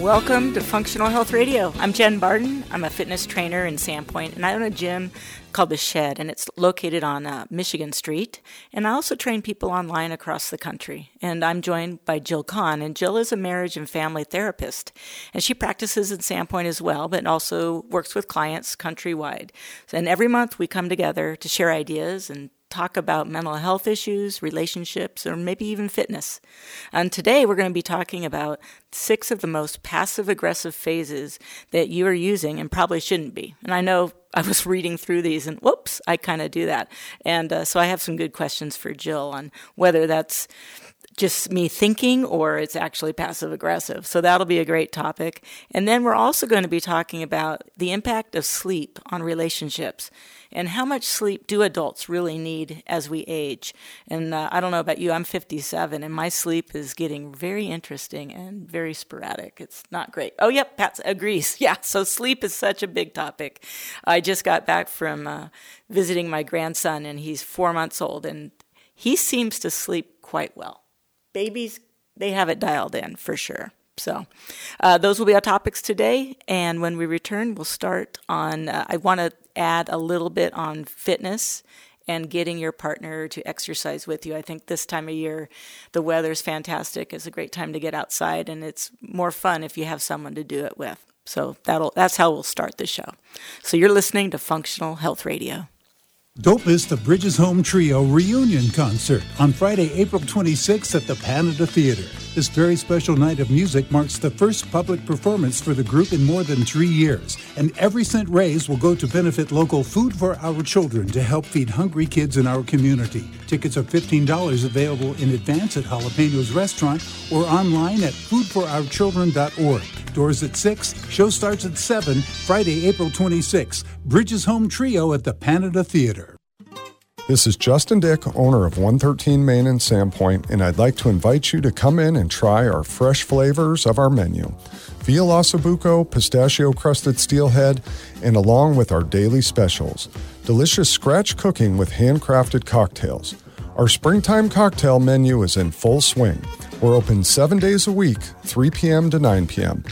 Welcome to Functional Health Radio. I'm Jen Barden. I'm a fitness trainer in Sandpoint, and I own a gym called The Shed, and it's located on Michigan Street. And I also train people online across the country. And I'm joined by Jill Kahn, and Jill is a marriage and family therapist. And she practices in Sandpoint as well, but also works with clients countrywide. And every month we come together to share ideas and talk about mental health issues, relationships, or maybe even fitness. And today we're going to be talking about 6 of the most passive-aggressive phases that you are using and probably shouldn't be. And I know I was reading through these and whoops, I kind of do that. And so I have some good questions for Jill on whether that's just me thinking or it's actually passive-aggressive. So that'll be a great topic. And then we're also going to be talking about the impact of sleep on relationships. And how much sleep do adults really need as we age? And I don't know about you, I'm 57, and my sleep is getting very interesting and very sporadic. It's not great. Oh, yep, Pat agrees. Yeah, so sleep is such a big topic. I just got back from visiting my grandson, and he's 4 months old, and he seems to sleep quite well. Babies, they have it dialed in for sure. So those will be our topics today. And when we return, we'll start on, I want to add a little bit on fitness and getting your partner to exercise with you. I think this time of year, the weather's fantastic. It's a great time to get outside, and it's more fun if you have someone to do it with. So that's how we'll start the show. So you're listening to Functional Health Radio. Don't miss the Bridges Home Trio reunion concert on Friday, April 26th at the Panada Theater. This very special night of music marks the first public performance for the group in more than 3 years, and every cent raised will go to benefit local Food for Our Children to help feed hungry kids in our community. Tickets are $15 available in advance at Jalapenos Restaurant or online at foodforourchildren.org. Doors at 6, show starts at 7, Friday, April 26th. Bridges Home Trio at the Panada Theater. This is Justin Dick, owner of 113 Main in Sandpoint, and I'd like to invite you to come in and try our fresh flavors of our menu. Via Ossobuco, pistachio-crusted steelhead, and along with our daily specials. Delicious scratch cooking with handcrafted cocktails. Our springtime cocktail menu is in full swing. We're open 7 days a week, 3 p.m. to 9 p.m.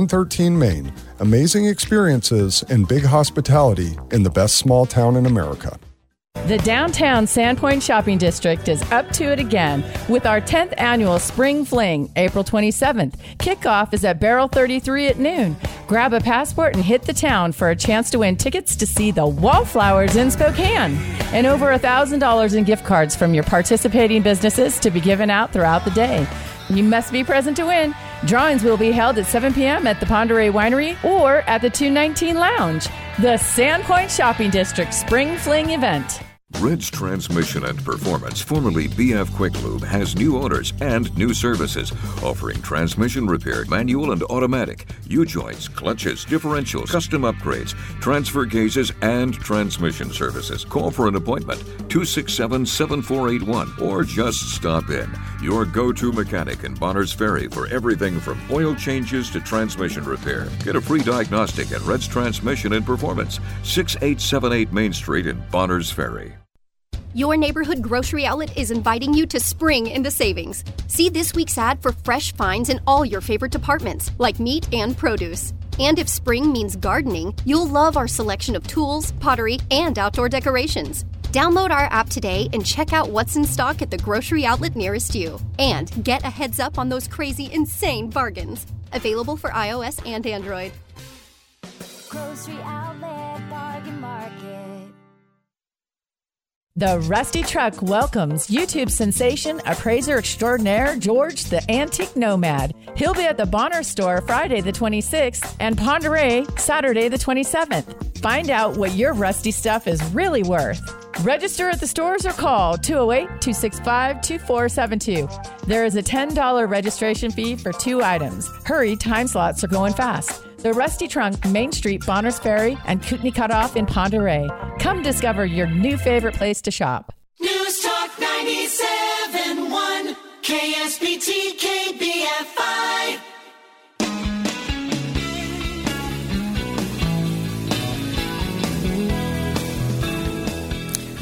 113 Main. Amazing experiences and big hospitality in the best small town in America. The downtown Sandpoint Shopping District is up to it again with our 10th annual Spring Fling, April 27th. Kickoff is at Barrel 33 at noon. Grab a passport and hit the town for a chance to win tickets to see the Wallflowers in Spokane. And over $1,000 in gift cards from your participating businesses to be given out throughout the day. You must be present to win. Drawings will be held at 7 p.m. at the Pend Oreille Winery or at the 219 Lounge. The Sandpoint Shopping District Spring Fling event. Ridge Transmission and Performance, formerly BF Quick Lube, has new owners and new services, offering transmission repair, manual and automatic, U-joints, clutches, differentials, custom upgrades, transfer cases, and transmission services. Call for an appointment, 267-7481, or just stop in. Your go-to mechanic in Bonners Ferry for everything from oil changes to transmission repair. Get a free diagnostic at Ridge Transmission and Performance, 6878 Main Street in Bonners Ferry. Your neighborhood grocery outlet is inviting you to spring into savings. See this week's ad for fresh finds in all your favorite departments, like meat and produce. And if spring means gardening, you'll love our selection of tools, pottery, and outdoor decorations. Download our app today and check out what's in stock at the grocery outlet nearest you. And get a heads up on those crazy, insane bargains. Available for iOS and Android. Grocery Outlet Bargain Market. The Rusty Truck welcomes YouTube sensation appraiser extraordinaire George the Antique Nomad. He'll be at the Bonner store Friday the 26th and Pend Oreille Saturday the 27th. Find out what your rusty stuff is really worth. Register at the stores or call 208-265-2472. There is a $10 registration fee for 2 items. Hurry, time slots are going fast. The Rusty Trunk, Main Street, Bonners Ferry, and Kootenai Cutoff in Pend Oreille. Come discover your new favorite place to shop. News Talk 97.1 KSPT KBFI.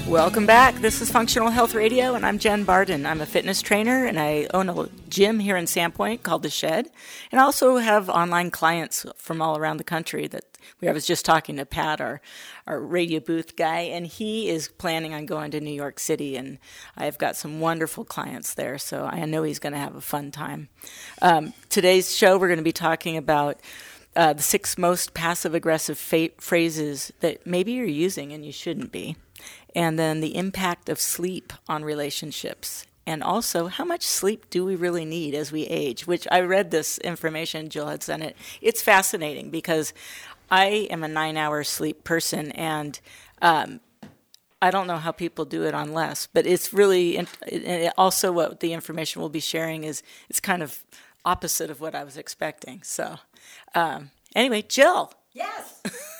Welcome back. This is Functional Health Radio, and I'm Jen Barden. I'm a fitness trainer, and I own a gym here in Sandpoint called The Shed. And I also have online clients from all around the country. I was just talking to Pat, our radio booth guy, and he is planning on going to New York City, and I've got some wonderful clients there, so I know he's going to have a fun time. Today's show, we're going to be talking about the 6 most passive-aggressive phrases that maybe you're using and you shouldn't be. And then the impact of sleep on relationships. And also, how much sleep do we really need as we age? Which I read this information, Jill had sent it. It's fascinating because I am a 9-hour sleep person, and I don't know how people do it on less. But it's really, and also what the information we'll be sharing is it's kind of opposite of what I was expecting. So anyway, Jill. Yes.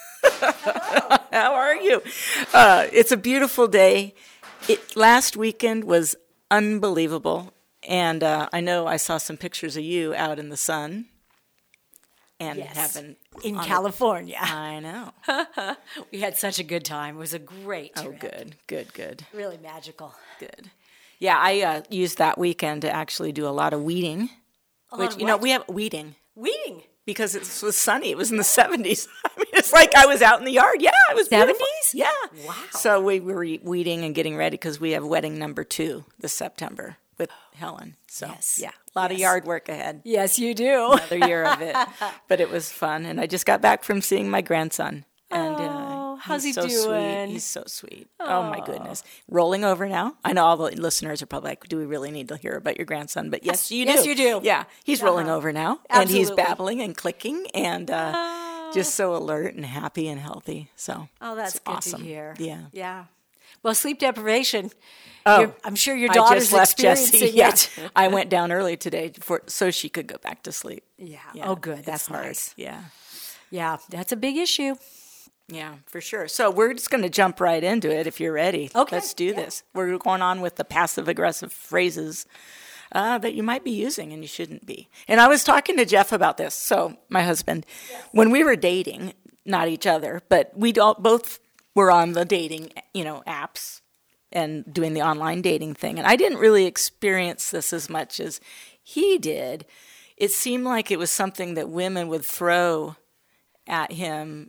How are you? It's a beautiful day. Last weekend was unbelievable, and I know I saw some pictures of you out in the sun and having in California. I know. We had such a good time. It was a great trip. Oh, good. Really magical. Good. Yeah, I used that weekend to actually do a lot of weeding. We have weeding. Weeding? Because it was sunny. It was in the 70s. I mean, it's like I was out in the yard. Yeah, it was 70s? Beautiful. Yeah. Wow. So we were weeding and getting ready because we have wedding number 2 this September with Helen. So, yeah, a lot of yard work ahead. Yes, you do. Another year of it. But it was fun. And I just got back from seeing my grandson. And how's he so doing? Sweet. He's so sweet. Oh, my goodness. Rolling over now. I know all the listeners are probably like, do we really need to hear about your grandson? But yes, you do. Yes, you do. Yeah, he's rolling over now. Absolutely. And he's babbling and clicking and just so alert and happy and healthy. So that's good awesome. to hear. Yeah. Well, sleep deprivation. Oh, I'm sure your daughter's I just left experiencing Jessie. it. I went down early today so she could go back to sleep. Yeah. Oh, good. It's That's hard. nice. Yeah. Yeah, that's a big issue. Yeah, for sure. So we're just going to jump right into it if you're ready. Okay. Let's do this. We're going on with the passive-aggressive phrases that you might be using and you shouldn't be. And I was talking to Jeff about this, so my husband. When we were dating, not each other, but we both were on the dating, apps and doing the online dating thing. And I didn't really experience this as much as he did. It seemed like it was something that women would throw at him.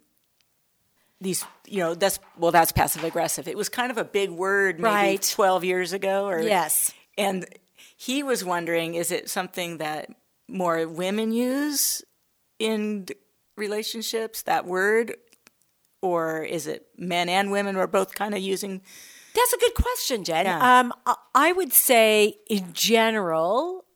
That's passive aggressive. It was kind of a big word maybe 12 years ago. Yes. And he was wondering, is it something that more women use in relationships, that word? Or is it men and women are both kind of using? That's a good question, Jen. Yeah. I would say in general,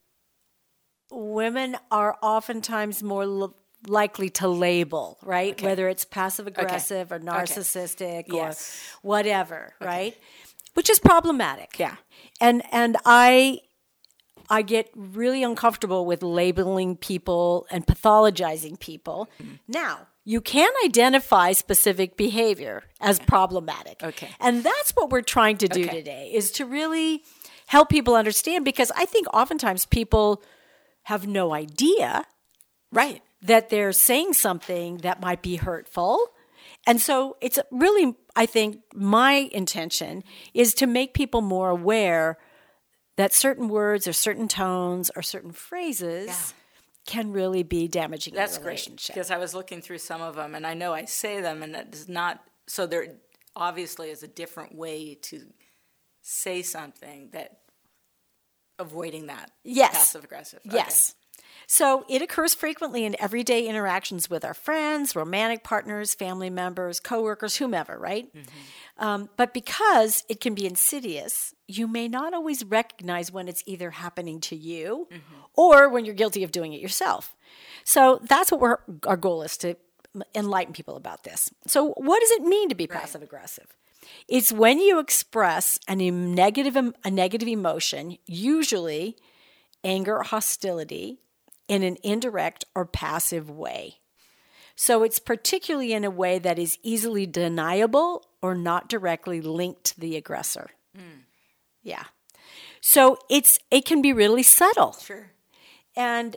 women are oftentimes more likely to label, right? Okay. Whether it's passive aggressive or narcissistic or Yes. whatever, right? Which is problematic. Yeah. And I get really uncomfortable with labeling people and pathologizing people. Mm-hmm. Now, you can identify specific behavior as problematic. Okay. And that's what we're trying to do today, is to really help people understand, because I think oftentimes people have no idea that they're saying something that might be hurtful. And so it's really, I think, my intention is to make people more aware that certain words or certain tones or certain phrases can really be damaging in a relationship. Because I was looking through some of them, and I know I say them, and that does not. So there obviously is a different way to say something that avoiding that passive aggressive. Okay. Yes. So it occurs frequently in everyday interactions with our friends, romantic partners, family members, coworkers, whomever, right? Mm-hmm. But because it can be insidious, you may not always recognize when it's either happening to you or when you're guilty of doing it yourself. So that's what our goal is, to enlighten people about this. So what does it mean to be passive aggressive? It's when you express a negative emotion, usually anger or hostility, in an indirect or passive way. So it's particularly in a way that is easily deniable or not directly linked to the aggressor. Yeah. So it can be really subtle. Sure. And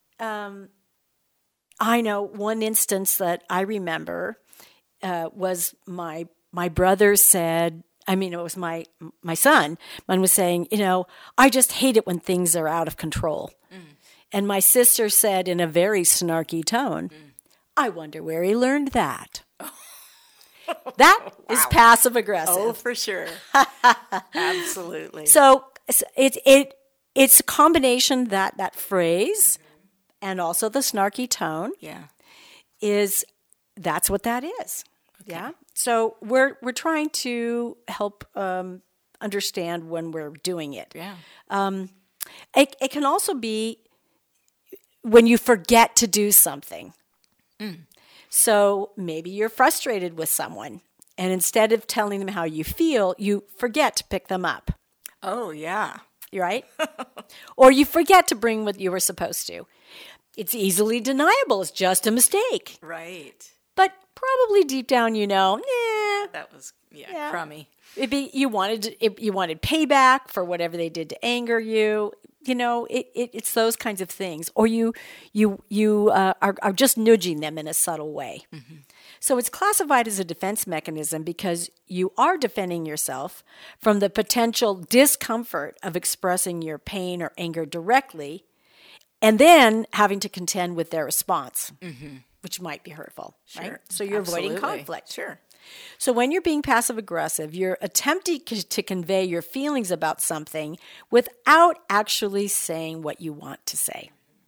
I know one instance that I remember was my brother said, I mean, it was my son. Mine was saying, I just hate it when things are out of control. And my sister said in a very snarky tone, I wonder where he learned that. That is passive aggressive. Oh, for sure. Absolutely. So it's a combination that phrase and also the snarky tone. Yeah. That's what that is. Okay. Yeah. So we're trying to help understand when we're doing it. Yeah. It can also be when you forget to do something. So maybe you're frustrated with someone, and instead of telling them how you feel, you forget to pick them up. Oh, yeah. You're right? Or you forget to bring what you were supposed to. It's easily deniable. It's just a mistake. Right. But probably deep down, that was crummy. You wanted payback for whatever they did to anger you. It's those kinds of things. Or you are just nudging them in a subtle way. Mm-hmm. So it's classified as a defense mechanism because you are defending yourself from the potential discomfort of expressing your pain or anger directly, and then having to contend with their response, which might be hurtful. Sure. Right? So you're avoiding conflict. Sure. So when you're being passive-aggressive, you're attempting to convey your feelings about something without actually saying what you want to say.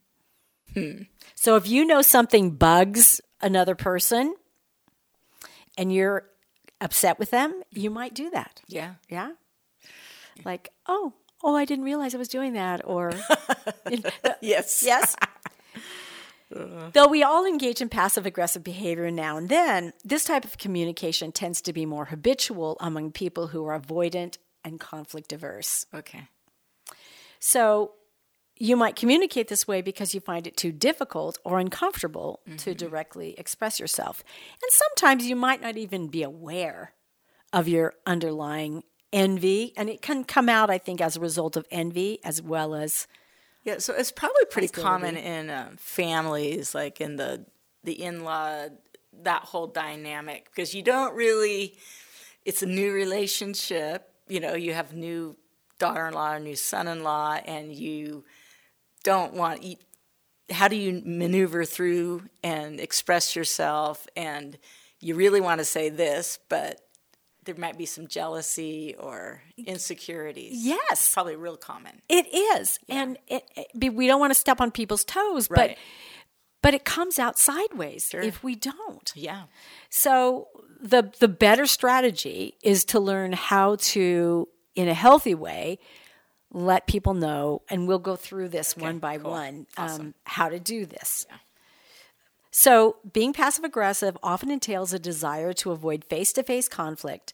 So if you know something bugs another person and you're upset with them, you might do that. Yeah. Yeah? Like, oh, I didn't realize I was doing that. Or, yes. Yes? Though we all engage in passive-aggressive behavior now and then, this type of communication tends to be more habitual among people who are avoidant and conflict-averse. Okay. So you might communicate this way because you find it too difficult or uncomfortable to directly express yourself. And sometimes you might not even be aware of your underlying envy, and it can come out, I think, as a result of envy as well as... Yeah, so it's probably pretty common in families, like in the in-law, that whole dynamic, because you don't really, it's a new relationship, you have new daughter-in-law or new son-in-law, and you don't want, how do you maneuver through and express yourself, and you really want to say this, but there might be some jealousy or insecurities. Yes. It's probably real common. It is. Yeah. And we don't want to step on people's toes, right. but it comes out sideways if we don't. Yeah. So the better strategy is to learn how to, in a healthy way, let people know, and we'll go through this one by one, awesome. How to do this. Yeah. So being passive-aggressive often entails a desire to avoid face-to-face conflict,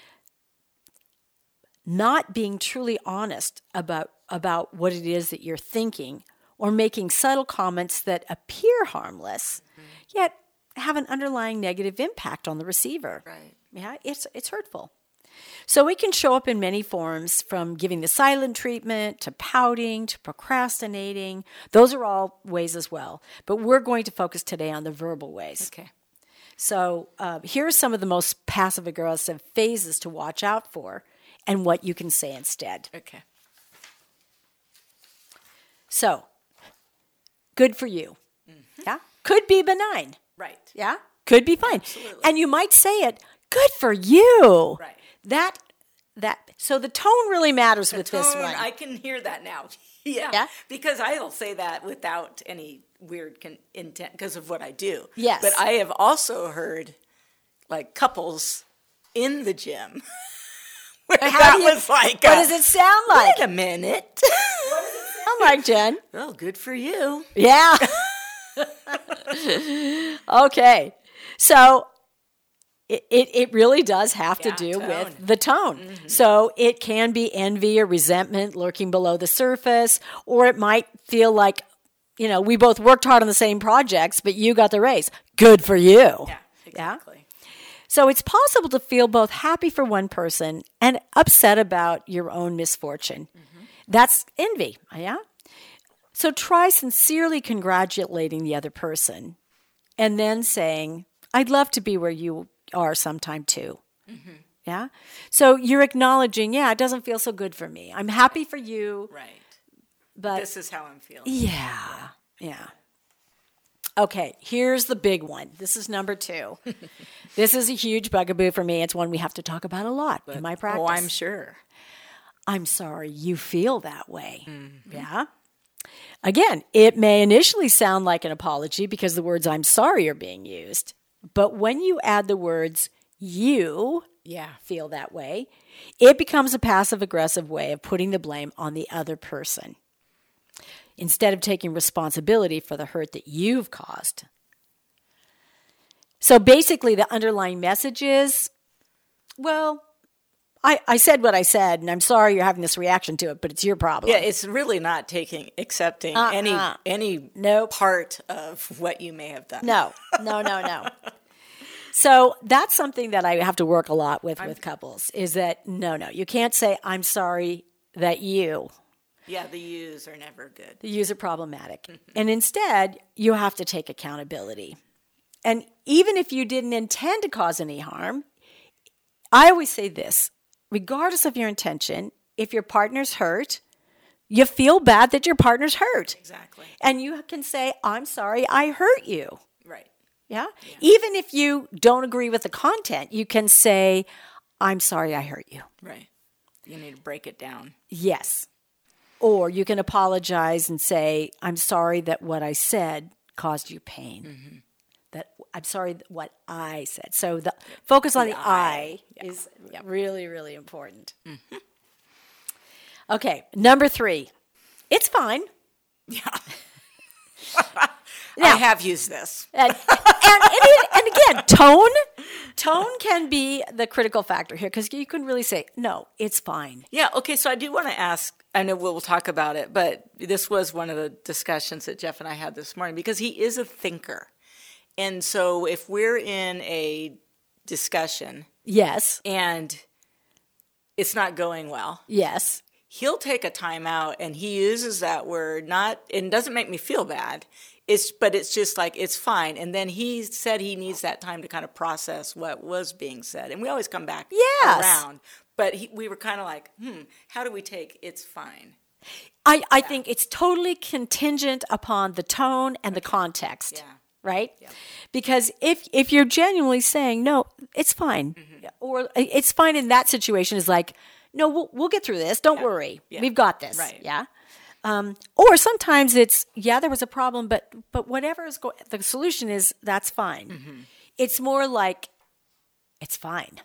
not being truly honest about what it is that you're thinking, or making subtle comments that appear harmless, yet have an underlying negative impact on the receiver. Right. Yeah, it's hurtful. So it can show up in many forms, from giving the silent treatment to pouting to procrastinating. Those are all ways as well. But we're going to focus today on the verbal ways. Okay. So here are some of the most passive-aggressive phases to watch out for and what you can say instead. Okay. So, good for you. Yeah? Could be benign. Right. Yeah? Could be fine. Absolutely. And you might say it, good for you. Right. So the tone really matters with this one. I can hear that now. Yeah. Yeah? Because I will say that without any weird intent because of what I do. Yes. But I have also heard, like, couples in the gym where was like, what does it sound like? Wait a minute. What does it sound like, Jen? Well, good for you. Yeah. Okay. So it really does have to do with the tone. Mm-hmm. So it can be envy or resentment lurking below the surface, or it might feel like, we both worked hard on the same projects, but you got the raise. Good for you. Yeah, exactly. Yeah? So it's possible to feel both happy for one person and upset about your own misfortune. Mm-hmm. That's envy, yeah? So try sincerely congratulating the other person and then saying, I'd love to be where you are sometime too. Mm-hmm. Yeah. So you're acknowledging, it doesn't feel so good for me. I'm happy for you. Right. But This is how I'm feeling. Yeah. Okay, here's the big one. This is number 2. This is a huge bugaboo for me. It's one we have to talk about a lot in my practice. Oh, I'm sure. I'm sorry you feel that way. Mm-hmm. Yeah. Again, it may initially sound like an apology because the words I'm sorry are being used. But when you add the words you feel that way, it becomes a passive-aggressive way of putting the blame on the other person instead of taking responsibility for the hurt that you've caused. So basically, the underlying message is, well, I said what I said, and I'm sorry you're having this reaction to it, but it's your problem. Yeah, it's really not accepting any part of what you may have done. No. So that's something that I have to work a lot with couples, is that, no, you can't say, I'm sorry that you. Yeah, the yous are never good. The yous are problematic. And instead, you have to take accountability. And even if you didn't intend to cause any harm, I always say this, regardless of your intention, if your partner's hurt, you feel bad that your partner's hurt. Exactly. And you can say, I'm sorry I hurt you. Right. Yeah? Even if you don't agree with the content, you can say, I'm sorry I hurt you. Right. You need to break it down. Yes. Or you can apologize and say, I'm sorry that what I said caused you pain. Mm-hmm. That I'm sorry that what I said. So the focus on the I is really, really important. Mm-hmm. Okay, number 3. It's fine. Yeah. Now, I have used this. And again, tone can be the critical factor here, because you can really say, no, it's fine. Yeah, okay, so I do want to ask, I know we'll talk about it, but this was one of the discussions that Jeff and I had this morning, because he is a thinker. And so if we're in a discussion. Yes. And it's not going well. Yes. He'll take a time out and he uses that word, and it doesn't make me feel bad. But it's just like, it's fine. And then he said he needs that time to kind of process what was being said. And we always come back around. But we were kind of like, how do we take it's fine? I think it's totally contingent upon the tone and the context. Yeah. Right? Yeah. Because if you're genuinely saying, no, it's fine. Mm-hmm. Or it's fine in that situation is like, no, we'll get through this. Don't worry. Yeah. We've got this. Right. Yeah. Or sometimes it's, there was a problem, but whatever is the solution is, that's fine. Mm-hmm. It's more like, it's fine.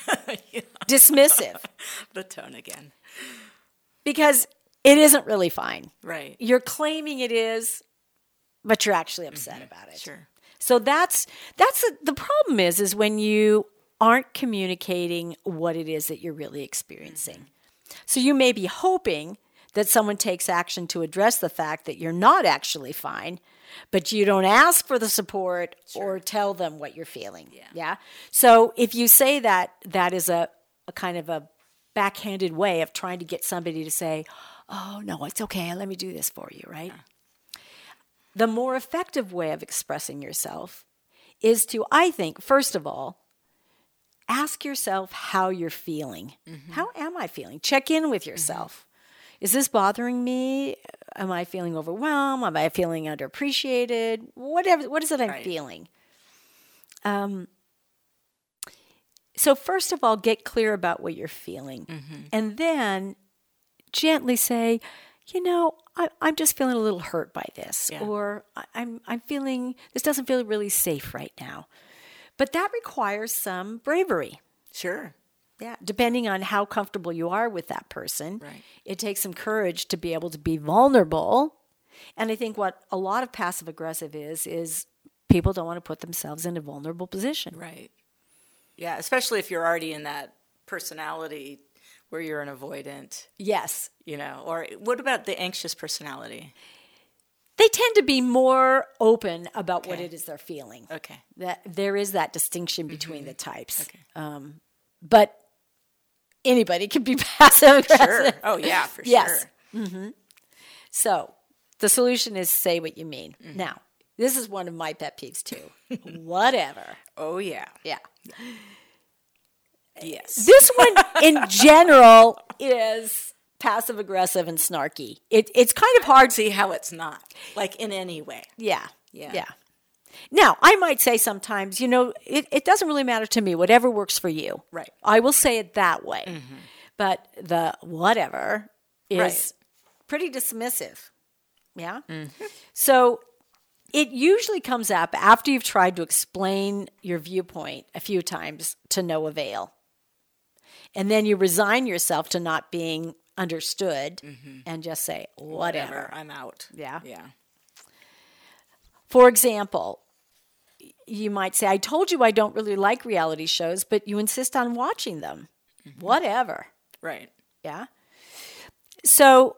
Dismissive. The tone again. Because it isn't really fine. Right. You're claiming it is, but you're actually upset about it. Sure. So that's the problem is when you aren't communicating what it is that you're really experiencing. Mm-hmm. So you may be hoping that someone takes action to address the fact that you're not actually fine, but you don't ask for the support or tell them what you're feeling. Yeah. So if you say that is a kind of a backhanded way of trying to get somebody to say, oh, no, it's okay. Let me do this for you, right? Yeah. The more effective way of expressing yourself is to, I think, first of all, ask yourself how you're feeling. Mm-hmm. How am I feeling? Check in with yourself. Mm-hmm. Is this bothering me? Am I feeling overwhelmed? Am I feeling underappreciated? What is it I'm feeling? So first of all, get clear about what you're feeling. Mm-hmm. And then gently say, I'm just feeling a little hurt by this. Yeah. Or I'm feeling, this doesn't feel really safe right now. But that requires some bravery. Sure. Yeah, depending on how comfortable you are with that person, it takes some courage to be able to be vulnerable. And I think what a lot of passive-aggressive is people don't want to put themselves in a vulnerable position. Right. Yeah, especially if you're already in that personality where you're an avoidant. Yes. Or what about the anxious personality? They tend to be more open about what it is they're feeling. Okay. That there is that distinction between the types. Okay. But anybody can be passive-aggressive. Sure. Oh, yeah, for yes. sure. Mm-hmm. So the solution is say what you mean. Mm-hmm. Now, this is one of my pet peeves, too. Whatever. Oh, yeah. Yeah. Yes. This one, in general, is passive-aggressive and snarky. It's kind of hard. See how it's not, like in any way. Yeah. Now, I might say sometimes, it doesn't really matter to me, whatever works for you. Right. I will say it that way. Mm-hmm. But the whatever is pretty dismissive. Yeah? Mm-hmm. So it usually comes up after you've tried to explain your viewpoint a few times to no avail. And then you resign yourself to not being understood and just say, whatever. I'm out. Yeah. Yeah. For example, you might say, I told you I don't really like reality shows, but you insist on watching them. Mm-hmm. Whatever. Right. Yeah. So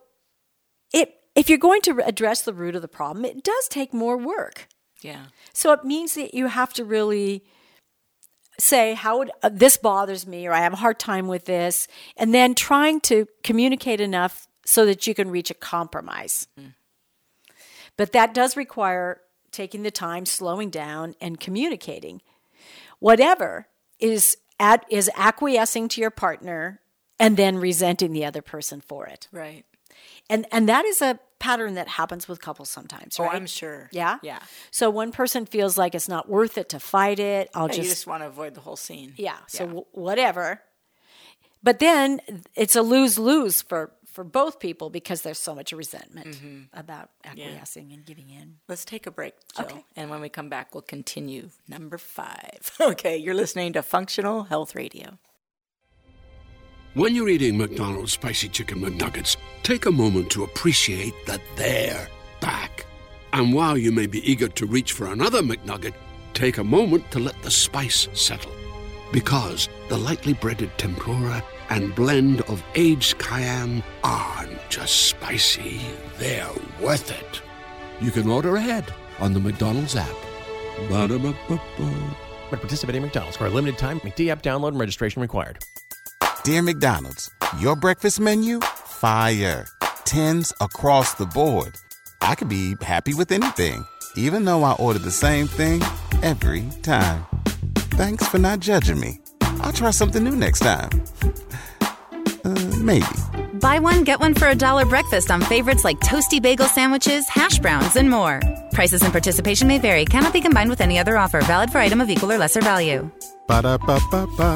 if you're going to address the root of the problem, it does take more work. Yeah. So it means that you have to really say, this bothers me, or I have a hard time with this, and then trying to communicate enough so that you can reach a compromise. Mm. But that does require taking the time, slowing down, and communicating. Whatever is acquiescing to your partner and then resenting the other person for it. Right. And that is a pattern that happens with couples sometimes, right? Oh, I'm sure. Yeah? Yeah. So one person feels like it's not worth it to fight it. You just want to avoid the whole scene. Yeah. So whatever. But then it's a lose-lose for both people because there's so much resentment about acquiescing and giving in. Let's take a break, Jill. Okay. And when we come back, we'll continue. Number 5. Okay, you're listening to Functional Health Radio. When you're eating McDonald's Spicy Chicken McNuggets, take a moment to appreciate that they're back. And while you may be eager to reach for another McNugget, take a moment to let the spice settle. Because the lightly breaded tempura and blend of aged cayenne aren't just spicy, they're worth it. You can order ahead on the McDonald's app. Ba-da-ba-ba-ba. At participating McDonald's for a limited time, McD app download and registration required. Dear McDonald's, your breakfast menu? Fire. 10s across the board. I could be happy with anything, even though I ordered the same thing every time. Thanks for not judging me. I'll try something new next time. Maybe. Buy one, get one for $1 breakfast on favorites like toasty bagel sandwiches, hash browns, and more. Prices and participation may vary. Cannot be combined with any other offer. Valid for item of equal or lesser value. Ba-da-ba-ba-ba.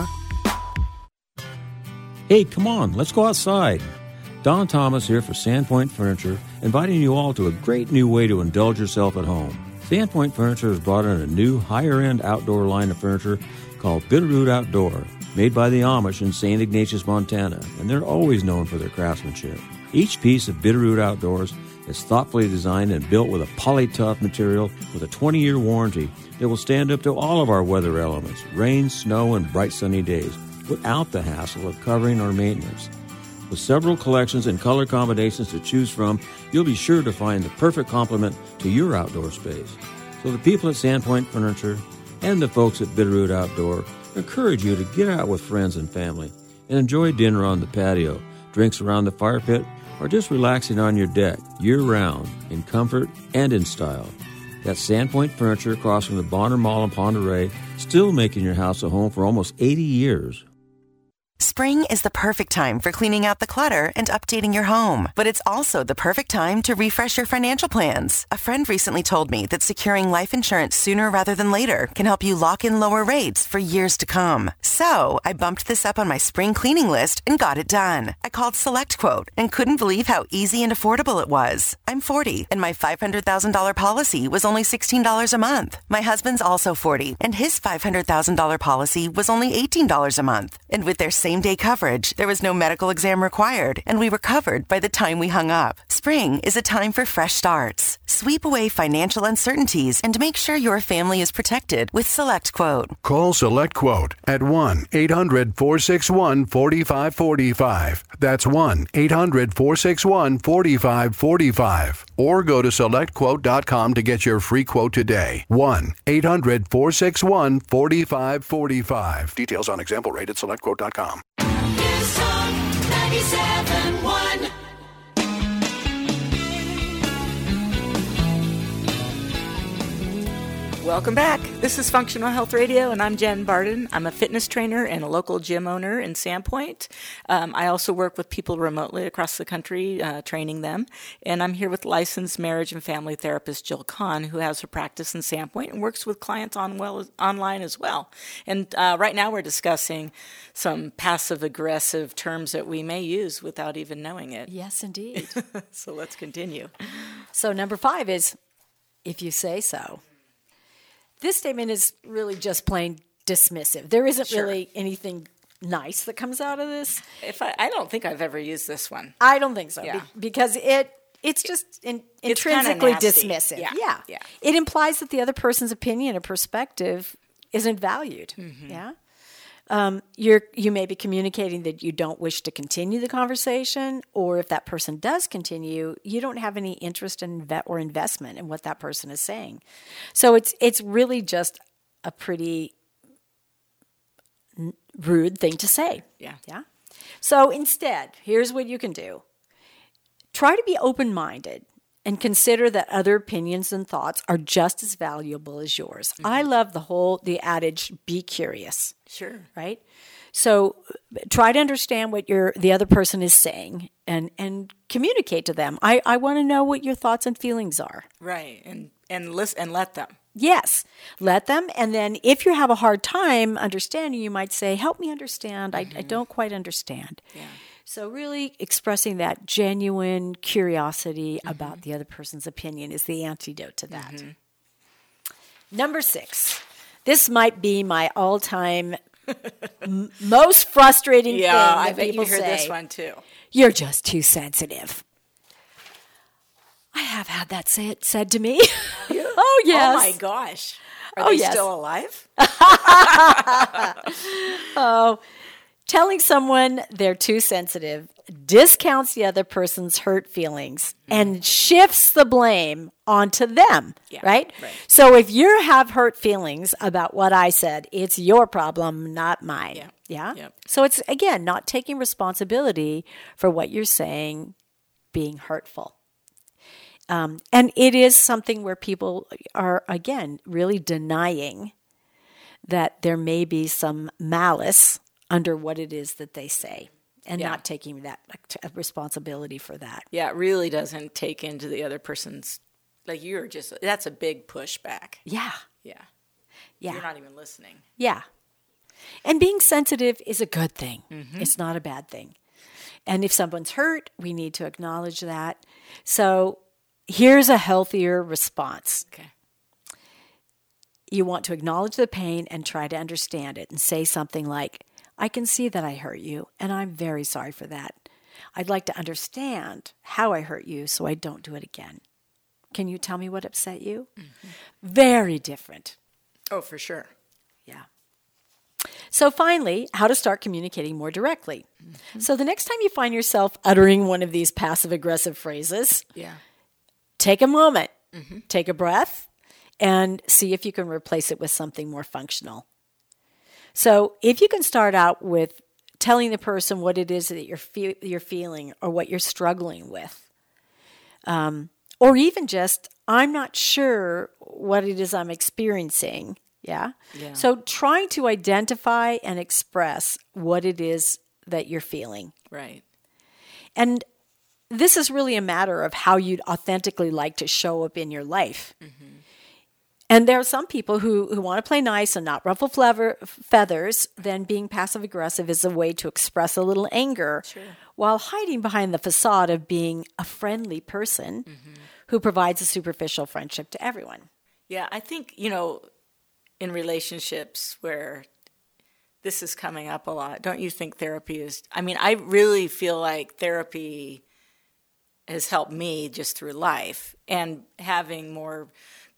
Hey, come on, let's go outside. Don Thomas here for Sandpoint Furniture, inviting you all to a great new way to indulge yourself at home. Sandpoint Furniture has brought in a new higher-end outdoor line of furniture called Bitterroot Outdoor, made by the Amish in St. Ignatius, Montana, and they're always known for their craftsmanship. Each piece of Bitterroot Outdoors is thoughtfully designed and built with a poly-tough material with a 20-year warranty that will stand up to all of our weather elements, rain, snow, and bright sunny days, without the hassle of covering or maintenance. With several collections and color combinations to choose from, you'll be sure to find the perfect complement to your outdoor space. So the people at Sandpoint Furniture and the folks at Bitterroot Outdoor encourage you to get out with friends and family and enjoy dinner on the patio, drinks around the fire pit, or just relaxing on your deck year-round in comfort and in style. That's Sandpoint Furniture across from the Bonner Mall in Ponderay, still making your house a home for almost 80 years. Spring is the perfect time for cleaning out the clutter and updating your home. But it's also the perfect time to refresh your financial plans. A friend recently told me that securing life insurance sooner rather than later can help you lock in lower rates for years to come. So I bumped this up on my spring cleaning list and got it done. I called SelectQuote and couldn't believe how easy and affordable it was. I'm 40 and my $500,000 policy was only $16 a month. My husband's also 40 and his $500,000 policy was only $18 a month. And with their same-day coverage, there was no medical exam required, and we were covered by the time we hung up. Spring is a time for fresh starts. Sweep away financial uncertainties and make sure your family is protected with SelectQuote. Call SelectQuote at 1-800-461-4545. That's 1-800-461-4545. Or go to SelectQuote.com to get your free quote today. 1-800-461-4545. Details on example rate at SelectQuote.com. News Talk 97.1. Welcome back. This is Functional Health Radio, and I'm Jen Barden. I'm a fitness trainer and a local gym owner in Sandpoint. I also work with people remotely across the country, training them. And I'm here with licensed marriage and family therapist Jill Kahn, who has her practice in Sandpoint and works with clients online as well. And right now we're discussing some passive-aggressive terms that we may use without even knowing it. Yes, indeed. So let's continue. So number 5 is, if you say so. This statement is really just plain dismissive. There isn't really anything nice that comes out of this. I don't think I've ever used this one. I don't think so. Yeah. Because it's just intrinsically dismissive. Yeah. It implies that the other person's opinion or perspective isn't valued. Mm-hmm. Yeah. You may be communicating that you don't wish to continue the conversation, or if that person does continue, you don't have any interest or investment in what that person is saying. So it's really just a pretty rude thing to say. Yeah. So instead, here's what you can do. Try to be open-minded and consider that other opinions and thoughts are just as valuable as yours. Mm-hmm. I love the adage, be curious. Sure. Right? So try to understand what the other person is saying and communicate to them. I want to know what your thoughts and feelings are. Right. And listen and let them. Yes. Let them. And then if you have a hard time understanding, you might say, help me understand. Mm-hmm. I don't quite understand. Yeah. So really expressing that genuine curiosity about the other person's opinion is the antidote to that. Mm-hmm. Number 6. This might be my all-time most frustrating thing that I bet people you heard say. this one too. You're just too sensitive. I have had that said to me. Oh, yes. Oh, my gosh. Are they still alive? Telling someone they're too sensitive discounts the other person's hurt feelings and shifts the blame onto them, right? So if you have hurt feelings about what I said, it's your problem, not mine. Yeah? Yep. So it's, again, not taking responsibility for what you're saying being hurtful. And it is something where people are, again, really denying that there may be some malice under what it is that they say and not taking that responsibility for that. Yeah, it really doesn't take into the other person's, that's a big pushback. Yeah. You're not even listening. Yeah. And being sensitive is a good thing. Mm-hmm. It's not a bad thing. And if someone's hurt, we need to acknowledge that. So here's a healthier response. Okay. You want to acknowledge the pain and try to understand it and say something like, I can see that I hurt you, and I'm very sorry for that. I'd like to understand how I hurt you so I don't do it again. Can you tell me what upset you? Mm-hmm. Very different. Oh, for sure. Yeah. So finally, how to start communicating more directly. Mm-hmm. So the next time you find yourself uttering one of these passive-aggressive phrases, take a moment, take a breath, and see if you can replace it with something more functional. So if you can start out with telling the person what it is that you're feeling or what you're struggling with, or even just, I'm not sure what it is I'm experiencing, So trying to identify and express what it is that you're feeling. Right. And this is really a matter of how you'd authentically like to show up in your life. Mm-hmm. And there are some people who want to play nice and not ruffle feathers, then being passive-aggressive is a way to express a little anger while hiding behind the facade of being a friendly person who provides a superficial friendship to everyone. Yeah, I think, in relationships where this is coming up a lot, don't you think therapy is... I really feel like therapy has helped me just through life and having more...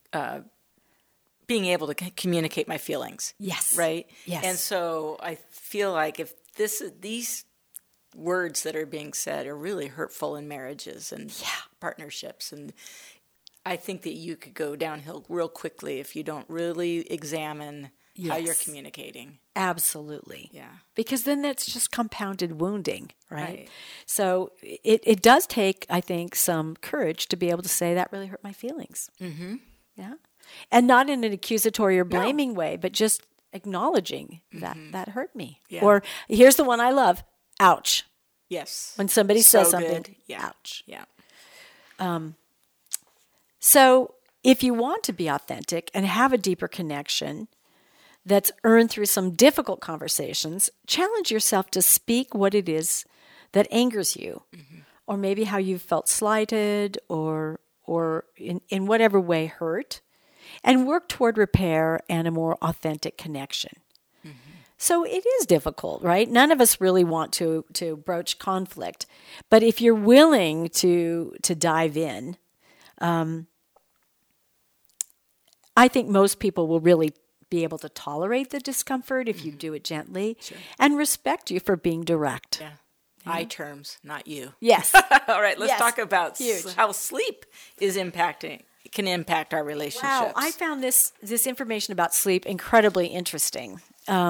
being able to communicate my feelings. Yes. Right? Yes. And so I feel like if these words that are being said are really hurtful in marriages and partnerships, and I think that you could go downhill real quickly if you don't really examine how you're communicating. Absolutely. Yeah. Because then that's just compounded wounding, right? So it does take, I think, some courage to be able to say that really hurt my feelings. Mm-hmm. Yeah. And not in an accusatory or blaming way, but just acknowledging that hurt me. Yeah. Or here's the one I love, ouch. Yes. When somebody says something, good. Yeah. ouch. Yeah. So if you want to be authentic and have a deeper connection that's earned through some difficult conversations, challenge yourself to speak what it is that angers you, or maybe how you've felt slighted or in whatever way hurt, and work toward repair and a more authentic connection. So it is difficult, right? None of us really want to broach conflict, but if you're willing to dive in, I think most people will really be able to tolerate the discomfort if you do it gently and respect you for being direct. Yeah. I terms, not you. Yes. All right, let's Yes. talk about Huge. how sleep can impact our relationships. Wow, I found this information about sleep incredibly interesting.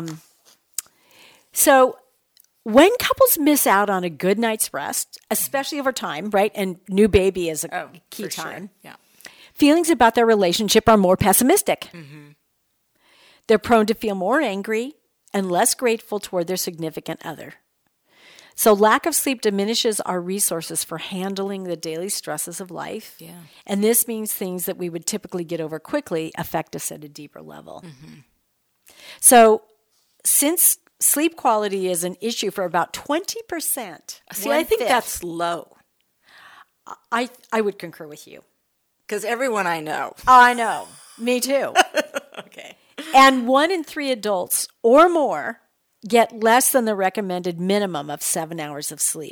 So when couples miss out on a good night's rest, especially over time, right, and new baby is a key for time, sure. Yeah. feelings about their relationship are more pessimistic. They're prone to feel more angry and less grateful toward their significant other. So lack of sleep diminishes our resources for handling the daily stresses of life. Yeah. And this means things that we would typically get over quickly affect us at a deeper level. So since sleep quality is an issue for about 20%. See, I think that's low. I would concur with you. Because everyone I know. I know. Me too. Okay. And 1 in 3 adults or more get less than the recommended minimum of 7 hours of sleep.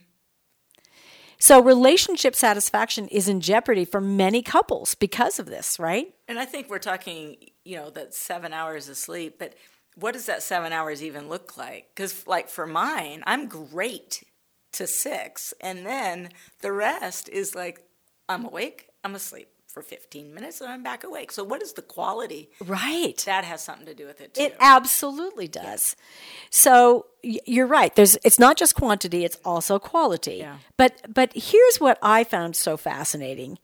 So relationship satisfaction is in jeopardy for many couples because of this, right? And I think we're talking, that 7 hours of sleep, but what does that 7 hours even look like? Because, like, for mine, I'm great to 6, and then the rest is like, I'm awake, I'm asleep for 15 minutes, and I'm back awake. So what is the quality? Right. That has something to do with it, too. It absolutely does. So you're right. It's not just quantity, it's also quality. Yeah. But here's what I found so fascinating.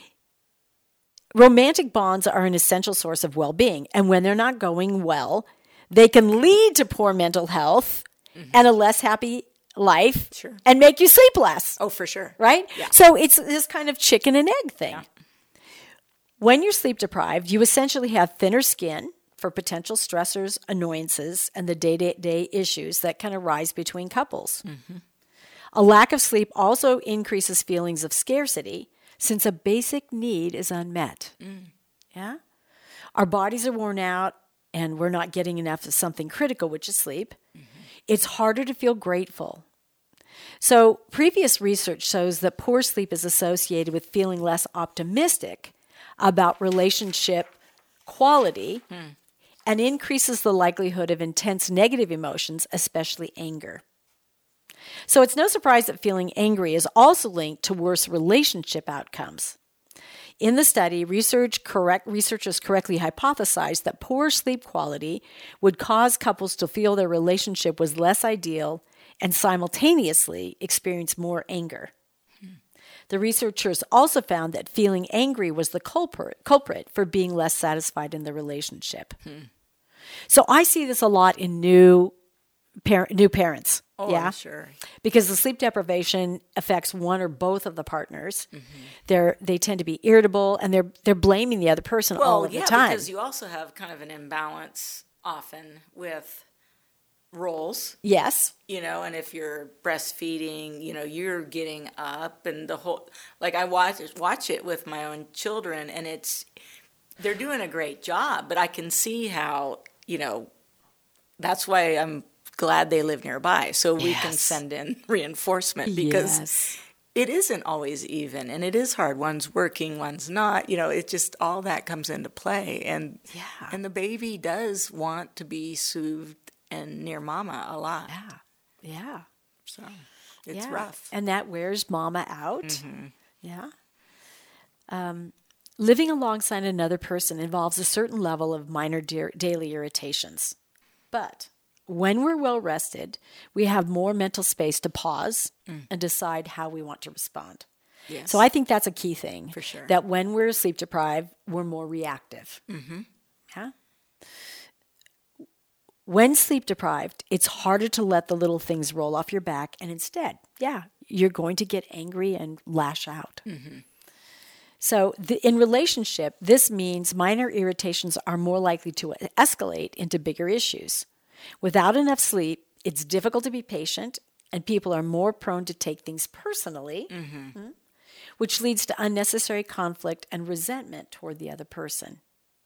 Romantic bonds are an essential source of well-being, and when they're not going well, they can lead to poor mental health and a less happy life and make you sleep less. Oh, for sure. Right? Yeah. So it's this kind of chicken and egg thing. Yeah. When you're sleep deprived, you essentially have thinner skin for potential stressors, annoyances, and the day-to-day issues that can arise between couples. A lack of sleep also increases feelings of scarcity since a basic need is unmet. Yeah? Our bodies are worn out and we're not getting enough of something critical, which is sleep. It's harder to feel grateful. So previous research shows that poor sleep is associated with feeling less optimistic about relationship quality and increases the likelihood of intense negative emotions, especially anger. So it's no surprise that feeling angry is also linked to worse relationship outcomes. In the study, researchers correctly hypothesized that poor sleep quality would cause couples to feel their relationship was less ideal and simultaneously experience more anger. The researchers also found that feeling angry was the culprit for being less satisfied in the relationship. So I see this a lot in new parents. Oh, yeah, I'm sure. Because the sleep deprivation affects one or both of the partners. They tend to be irritable, and they're blaming the other person all of the time. Because you also have kind of an imbalance often with roles. Yes. And if you're breastfeeding, you're getting up and the whole, like I watch it with my own children, and they're doing a great job, but I can see how, that's why I'm glad they live nearby, so we can send in reinforcement, because it isn't always even, and it is hard. One's working, one's not. It just, all that comes into play, and the baby does want to be soothed and near mama a lot. Yeah. So it's rough. And that wears mama out. Yeah. Living alongside another person involves a certain level of minor daily irritations. But when we're well rested, we have more mental space to pause and decide how we want to respond. Yes. So I think that's a key thing. For sure. That when we're sleep deprived, we're more reactive. Mm-hmm. Yeah. When sleep deprived, it's harder to let the little things roll off your back, and instead, you're going to get angry and lash out. Mm-hmm. So in relationship, this means minor irritations are more likely to escalate into bigger issues. Without enough sleep, it's difficult to be patient, and people are more prone to take things personally, which leads to unnecessary conflict and resentment toward the other person.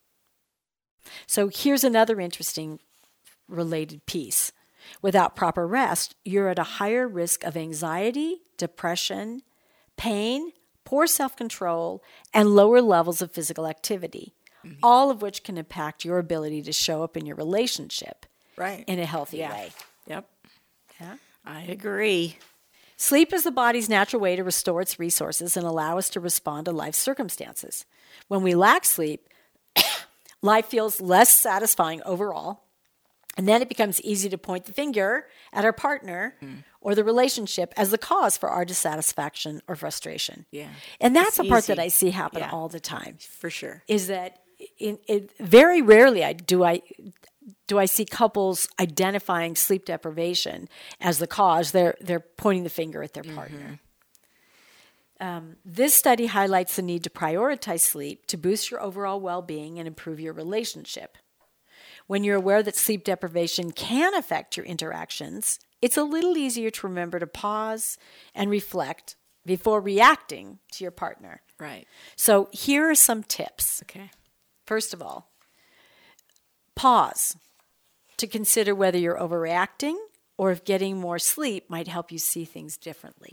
So here's another interesting related piece. Without proper rest, you're at a higher risk of anxiety, depression, pain, poor self-control, and lower levels of physical activity, all of which can impact your ability to show up in your relationship in a healthy way. Yep. Yeah. I agree. Sleep is the body's natural way to restore its resources and allow us to respond to life's circumstances. When we lack sleep, life feels less satisfying overall, and then it becomes easy to point the finger at our partner or the relationship as the cause for our dissatisfaction or frustration. Yeah. And that's It's the part easy. that I see happen all the time. For sure. Is that very rarely do I see couples identifying sleep deprivation as the cause. They're pointing the finger at their partner. This study highlights the need to prioritize sleep to boost your overall well-being and improve your relationship. When you're aware that sleep deprivation can affect your interactions, it's a little easier to remember to pause and reflect before reacting to your partner. Right. So here are some tips. Okay. First of all, pause to consider whether you're overreacting or if getting more sleep might help you see things differently.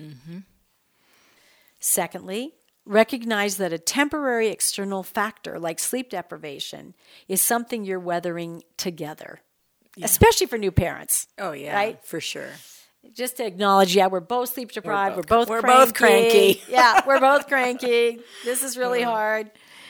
Secondly, recognize that a temporary external factor like sleep deprivation is something you're weathering together, especially for new parents. Oh, yeah, right? For sure. Just to acknowledge, we're both sleep deprived. We're both cranky. Yeah, we're both cranky. This is really hard.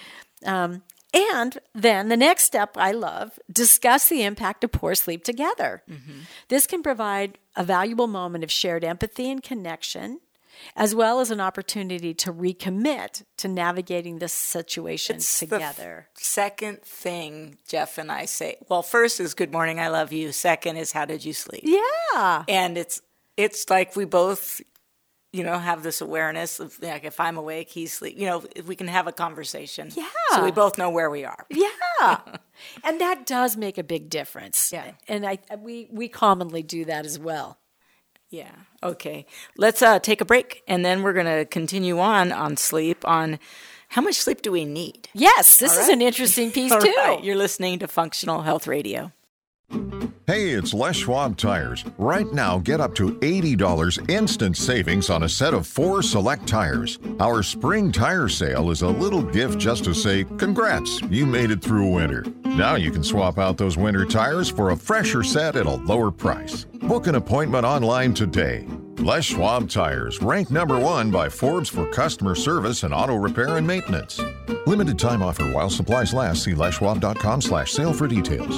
And then the next step I love, discuss the impact of poor sleep together. This can provide a valuable moment of shared empathy and connection, as well as an opportunity to recommit to navigating this situation together. The second thing Jeff and I say, well, first is good morning, I love you. Second is how did you sleep? Yeah. And it's like we both, have this awareness of like if I'm awake, he's asleep. If we can have a conversation. Yeah. So we both know where we are. Yeah. And that does make a big difference. Yeah. And we commonly do that as well. Yeah. Okay. Let's take a break, and then we're going to continue on sleep, on how much sleep do we need? Yes, this is an interesting piece, All too. right. You're listening to Functional Health Radio. Hey, it's Les Schwab Tires. Right now, get up to $80 instant savings on a set of 4 select tires. Our spring tire sale is a little gift just to say, congrats, you made it through winter. Now you can swap out those winter tires for a fresher set at a lower price. Book an appointment online today. Les Schwab Tires, ranked number 1 by Forbes for customer service and auto repair and maintenance. Limited time offer while supplies last. See leschwab.com/sale for details.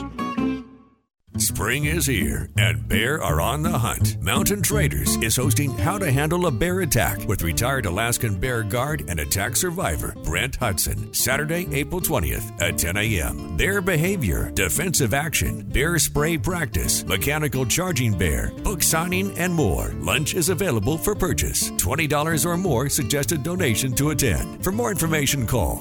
Spring is here, and bear are on the hunt. Mountain Traders is hosting How to Handle a Bear Attack with retired Alaskan bear guard and attack survivor Brent Hudson, Saturday, April 20th at 10 a.m. Bear behavior, defensive action, bear spray practice, mechanical charging bear, book signing, and more. Lunch is available for purchase. $20 or more suggested donation to attend. For more information, call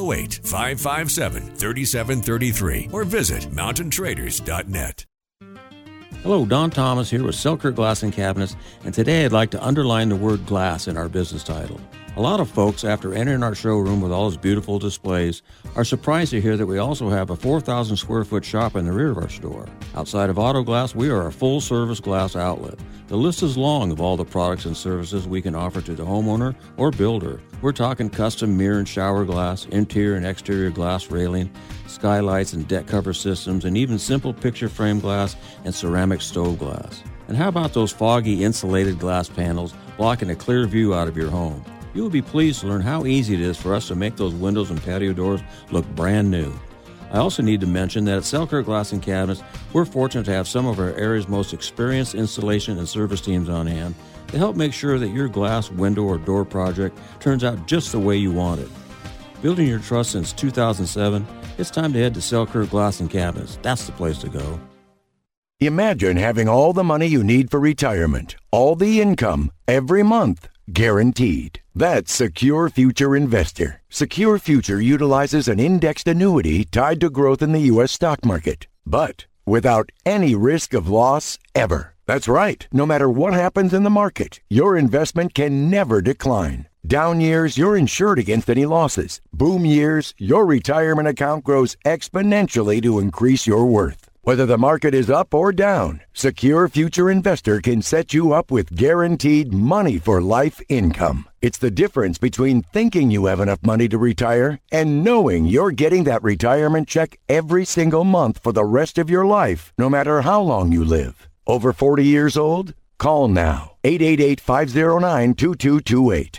208-557-3733 or visit mountaintraders.net. Hello, Don Thomas here with Selkirk Glass and Cabinets, and today I'd like to underline the word glass in our business title. A lot of folks, after entering our showroom with all its beautiful displays, are surprised to hear that we also have a 4,000 square foot shop in the rear of our store. Outside of auto glass, we are a full-service glass outlet. The list is long of all the products and services we can offer to the homeowner or builder. We're talking custom mirror and shower glass, interior and exterior glass railing, skylights and deck cover systems, and even simple picture frame glass and ceramic stove glass. And how about those foggy insulated glass panels blocking a clear view out of your home? You will be pleased to learn how easy it is for us to make those windows and patio doors look brand new. I also need to mention that at Selkirk Glass and Cabinets, we're fortunate to have some of our area's most experienced installation and service teams on hand They help make sure that your glass, window, or door project turns out just the way you want it. Building your trust since 2007, it's time to head to Selkirk Glass and Cabinets. That's the place to go. Imagine having all the money you need for retirement, all the income, every month, guaranteed. That's Secure Future Investor. Secure Future utilizes an indexed annuity tied to growth in the U.S. stock market, but without any risk of loss ever. That's right. No matter what happens in the market, your investment can never decline. Down years, you're insured against any losses. Boom years, your retirement account grows exponentially to increase your worth. Whether the market is up or down, Secure Future Investor can set you up with guaranteed money for life income. It's the difference between thinking you have enough money to retire and knowing you're getting that retirement check every single month for the rest of your life, no matter how long you live. Over 40 years old? Call now. 888-509-2228.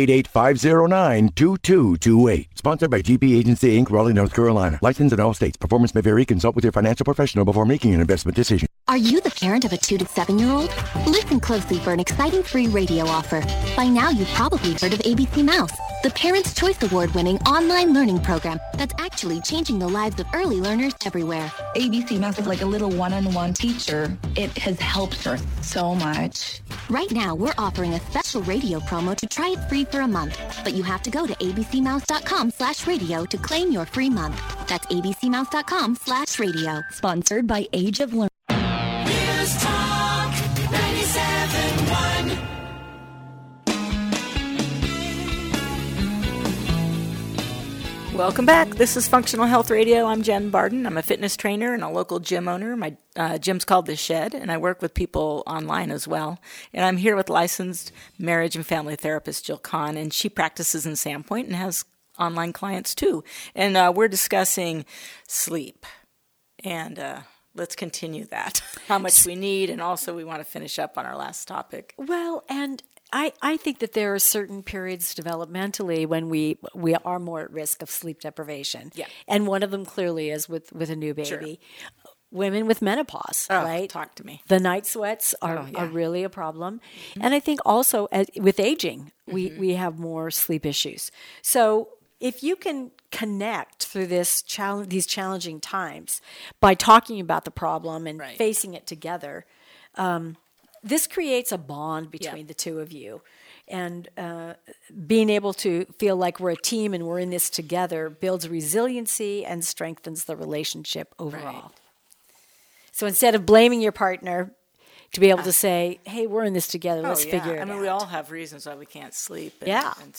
888-509-2228. Sponsored by GP Agency, Inc., Raleigh, North Carolina. Licensed in all states. Performance may vary. Consult with your financial professional before making an investment decision. Are you the parent of a 2 to 7-year-old? Listen closely for an exciting free radio offer. By now, you've probably heard of ABC Mouse, the Parents' Choice Award-winning online learning program that's actually changing the lives of early learners everywhere. ABC Mouse is like a little one-on-one teacher. It has helped her so much. Right now, we're offering a special radio promo to try it free for a month. But you have to go to abcmouse.com/radio to claim your free month. That's abcmouse.com/radio. Sponsored by Age of Learning. News Talk 97.1. Welcome back. This is Functional Health Radio. I'm Jen Barden. I'm a fitness trainer and a local gym owner. My gym's called The Shed, and I work with people online as well. And I'm here with licensed marriage and family therapist Jill Kahn, and she practices in Sandpoint and has online clients too. And we're discussing sleep. And let's continue that, how much we need, and also we want to finish up on our last topic. Well, and I think that there are certain periods developmentally when we are more at risk of sleep deprivation. Yeah. And one of them clearly is with a new baby. Sure. Women with menopause, right? Talk to me. The night sweats are really a problem. Mm-hmm. And I think also with aging, we have more sleep issues. So if you can connect through these challenging times by talking about the problem and facing it together, this creates a bond between the two of you. And being able to feel like we're a team and we're in this together builds resiliency and strengthens the relationship overall. Right. So instead of blaming your partner, to be able to say, hey, we're in this together, let's figure it out. I mean, we all have reasons why we can't sleep. And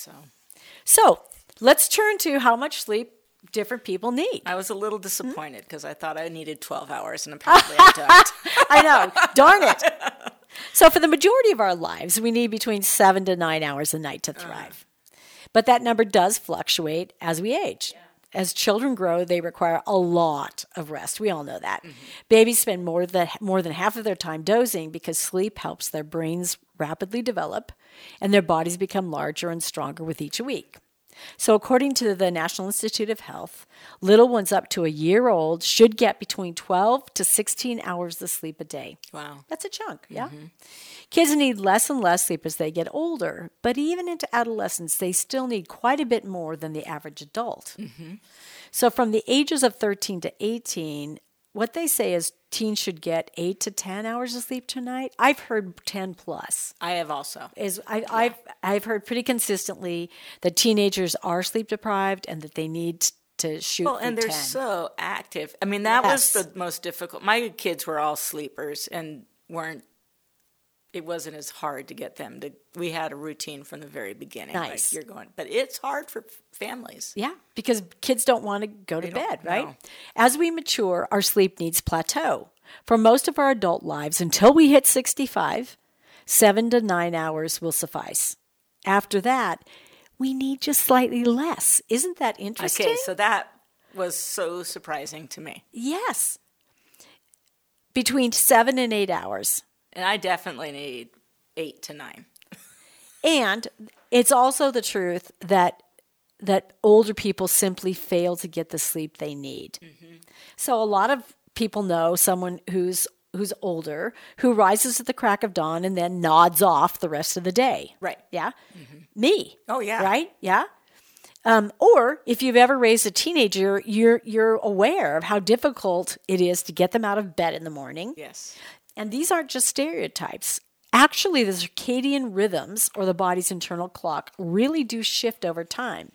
So let's turn to how much sleep different people need. I was a little disappointed because I thought I needed 12 hours, and apparently I don't. I know. Darn it. So for the majority of our lives, we need between 7 to 9 hours a night to thrive. But that number does fluctuate as we age. Yeah. As children grow, they require a lot of rest. We all know that. Mm-hmm. Babies spend more than half of their time dozing because sleep helps their brains rapidly develop and their bodies become larger and stronger with each week. So according to the National Institute of Health, little ones up to a year old should get between 12 to 16 hours of sleep a day. Wow. That's a chunk, yeah? Mm-hmm. Kids need less and less sleep as they get older, but even into adolescence, they still need quite a bit more than the average adult. Mm-hmm. So from the ages of 13 to 18, what they say is teens should get 8 to 10 hours of sleep tonight. I've heard 10 plus. I have also. I've heard pretty consistently that teenagers are sleep deprived and that they need to shoot for 10. And they're so active. I mean, that was the most difficult. My kids were all sleepers and it wasn't as hard to get them to. We had a routine from the very beginning. Nice. Like but it's hard for families. Yeah, because kids don't want to go to bed, right? No. As we mature, our sleep needs plateau. For most of our adult lives, until we hit 65, 7 to 9 hours will suffice. After that, we need just slightly less. Isn't that interesting? Okay, so that was so surprising to me. Yes. Between 7 and 8 hours. And I definitely need 8 to 9. And it's also the truth that older people simply fail to get the sleep they need. Mm-hmm. So a lot of people know someone who's who's older, who rises at the crack of dawn and then nods off the rest of the day. Right. Yeah? Me. Oh, yeah. Right? Yeah? Or if you've ever raised a teenager, you're aware of how difficult it is to get them out of bed in the morning. Yes. And these aren't just stereotypes. Actually, the circadian rhythms, or the body's internal clock, really do shift over time.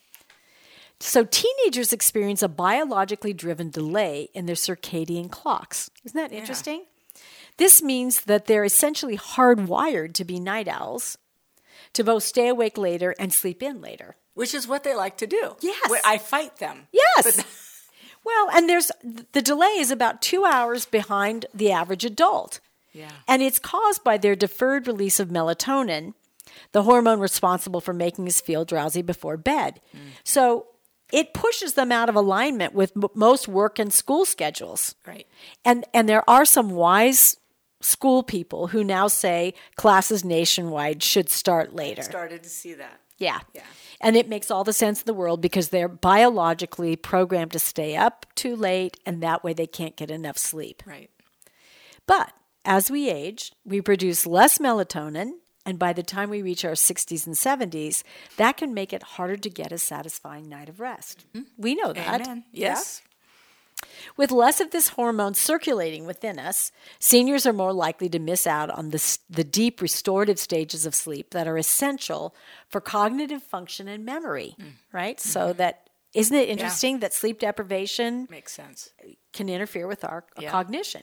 So teenagers experience a biologically driven delay in their circadian clocks. Isn't that interesting? This means that they're essentially hardwired to be night owls, to both stay awake later and sleep in later. Which is what they like to do. Yes. I fight them. Yes. Well, and the delay is about 2 hours behind the average adult. Yeah. And it's caused by their deferred release of melatonin, the hormone responsible for making us feel drowsy before bed. So it pushes them out of alignment with most work and school schedules. Right. And there are some wise school people who now say classes nationwide should start later. Started to see that. Yeah. And it makes all the sense in the world because they're biologically programmed to stay up too late, and that way they can't get enough sleep. Right. But as we age, we produce less melatonin, and by the time we reach our 60s and 70s, that can make it harder to get a satisfying night of rest. We know that. Amen. Yes. Yeah? With less of this hormone circulating within us, seniors are more likely to miss out on the deep restorative stages of sleep that are essential for cognitive function and memory, right? So that, isn't it interesting that sleep deprivation makes sense, can interfere with our cognition?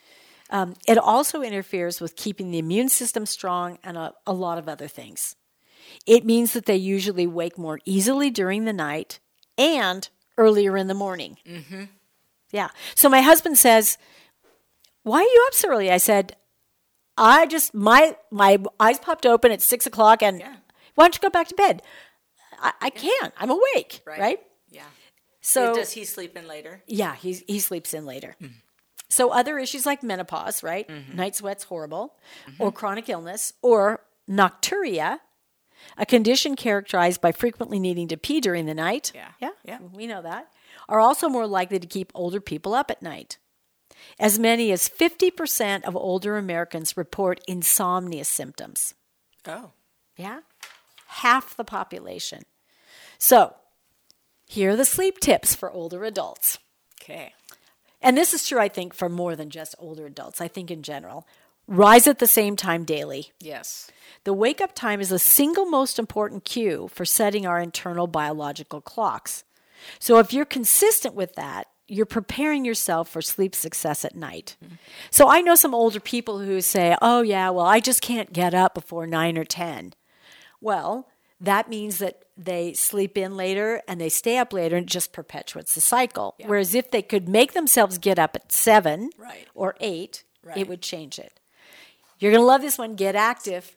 It also interferes with keeping the immune system strong and a lot of other things. It means that they usually wake more easily during the night and earlier in the morning. Mm-hmm. Yeah. So my husband says, "Why are you up so early?" I said, "I just, my eyes popped open at 6 o'clock and why don't you go back to bed?" I can't. I'm awake. Right? Yeah. So does he sleep in later? Yeah, he sleeps in later. So other issues like menopause, right? Night sweat's horrible, or chronic illness, or nocturia, a condition characterized by frequently needing to pee during the night. Yeah, we know that. Are also more likely to keep older people up at night. As many as 50% of older Americans report insomnia symptoms. Oh. Yeah? Half the population. So, here are the sleep tips for older adults. Okay. And this is true, I think, for more than just older adults. I think in general. Rise at the same time daily. Yes. The wake-up time is the single most important cue for setting our internal biological clocks. So if you're consistent with that, you're preparing yourself for sleep success at night. So I know some older people who say, "Oh, yeah, well, I just can't get up before 9 or 10. Well, that means that they sleep in later and they stay up later, and it just perpetuates the cycle. Yeah. Whereas if they could make themselves get up at 7 or 8, it would change it. You're going to love this one. Get active.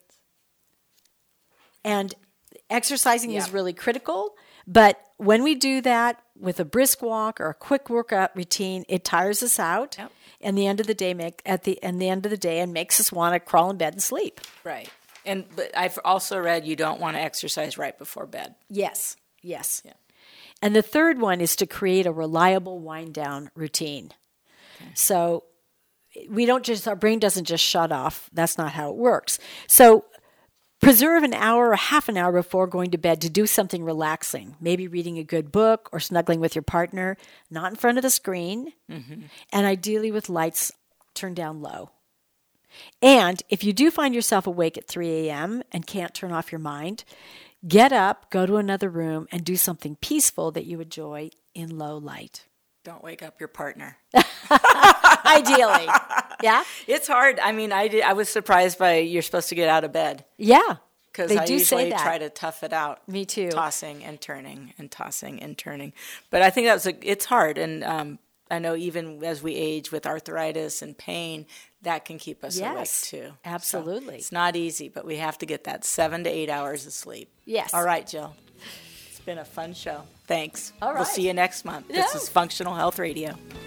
And exercising is really critical. But when we do that with a brisk walk or a quick workout routine, it tires us out. Yep. And the end of the day and makes us want to crawl in bed and sleep. Right. But I've also read you don't want to exercise right before bed. Yes. Yeah. And the third one is to create a reliable wind down routine. Okay. So our brain doesn't just shut off. That's not how it works. So preserve an hour or half an hour before going to bed to do something relaxing, maybe reading a good book or snuggling with your partner, not in front of the screen, and ideally with lights turned down low. And if you do find yourself awake at 3 a.m. and can't turn off your mind, get up, go to another room, and do something peaceful that you enjoy in low light. Don't wake up your partner. Ideally. Yeah? It's hard. I mean, I was surprised by you're supposed to get out of bed. Yeah. Because I usually try to tough it out. Me too. Tossing and turning and tossing and turning. But I think it's hard. And I know even as we age with arthritis and pain, that can keep us awake too. Absolutely. So it's not easy, but we have to get that 7 to 8 hours of sleep. Yes. All right, Jill. It's been a fun show. Thanks. All right. We'll see you next month. This is Functional Health Radio.